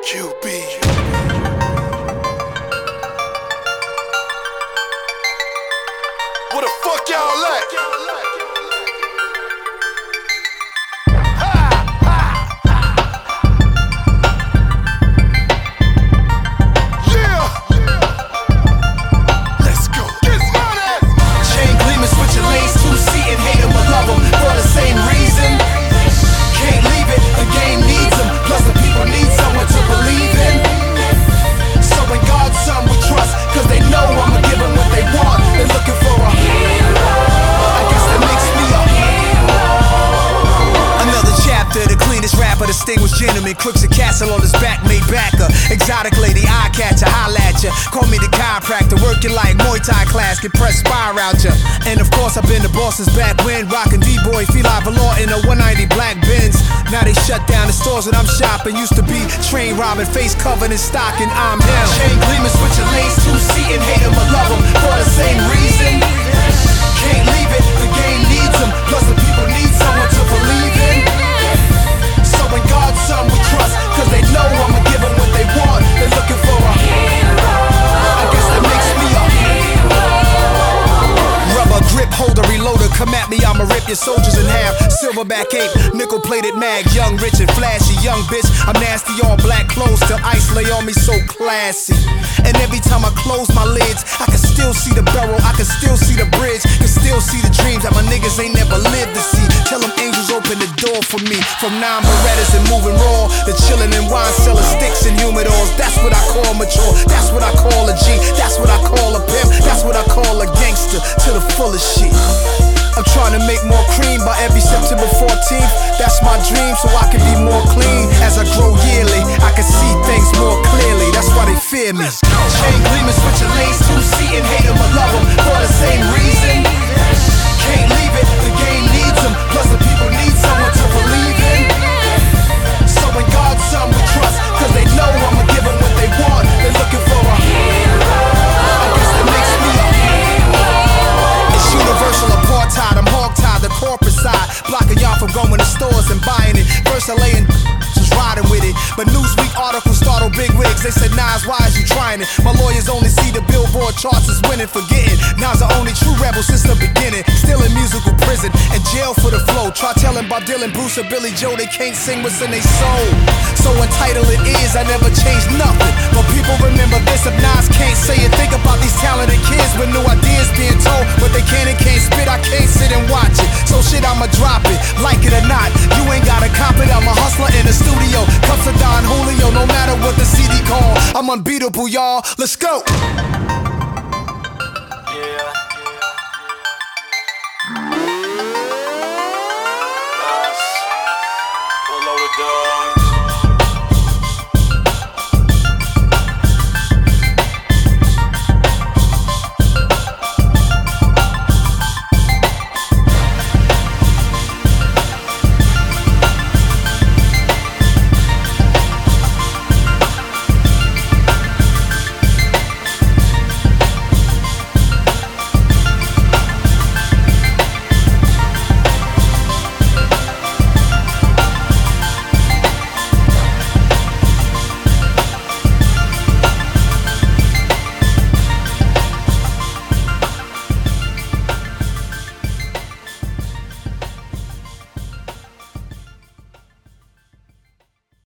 QB. Where the fuck y'all at? Distinguished gentleman, crooks a castle on his back, made backer. Exotic lady, eye catcher, holla at ya. Call me the chiropractor, working like Muay Thai class, can press fire out ya. And of course, I've been the boss's back when rockin' D-boy, Feli Valor in a 190 black Benz. Now they shut down the stores that I'm shopping. Used to be train robbing, face covered in stocking. I'm him. Chain gleaming, switching lanes, two-seating, hate him or love him for the same reason. Can't leave it, the game needs him. Plus the people need someone to believe in. In God's son we trust, cause they know I'ma give them what they want. They're looking for a hero. I guess that makes me a hero. Rubber grip holder, reloader, come at me, I'ma rip your soldiers in half. Silverback ape, nickel plated mag, young, rich and flashy, young bitch. I'm nasty, all black clothes till ice lay on me, so classy. And every time I close my lids, I can still see the barrel, I can still see the bridge, can still see the dreams that my niggas ain't never lived to see. Tell them angels open the door for me. From 9 Berettas and moving raw, the chillin' and wine selling sticks and humidors. That's what I call mature, that's what I call a G, that's what I call a pimp, that's what I call a gangster to the fullest shit. I'm trying to make more cream by every September 14th. That's my dream, so I can be more clean. As I grow yearly, I can see things more clearly. That's why they fear me. Chain gleaming, switching lanes, two-seating, hate him or love him for the same reason. Can't leave it, the game needs him. Plus the people need someone to believe in. So in God's son we trust, cause they know I'ma give them what they want. They're looking for a hero. I guess that makes me a hero. It's universal apartheid, I'm hog-tied, the corporate side, blocking y'all from going to stores and buying it. First I laying just riding with it, but Newsweek articles startled big wigs. They said, Nas, why is you trying it? My lawyers only see the Billboard charts as winning, forgetting Nas the only true rebel since the beginning. Still in musical prison and jail for the flow. Try telling Bob Dylan, Bruce or Billy Joe they can't sing what's in their soul. So entitled it is, I never changed nothing. But people remember this, if Nas can't say it. Think about these talented kids with new ideas being told, but they can't and can't spit. I can't sit and watch it, so shit I'ma drop it, like it or not. You ain't gotta cop it, I'm a hustler in the studio. Cups of Don Julio, no matter what the CD call, I'm unbeatable, y'all. Let's go.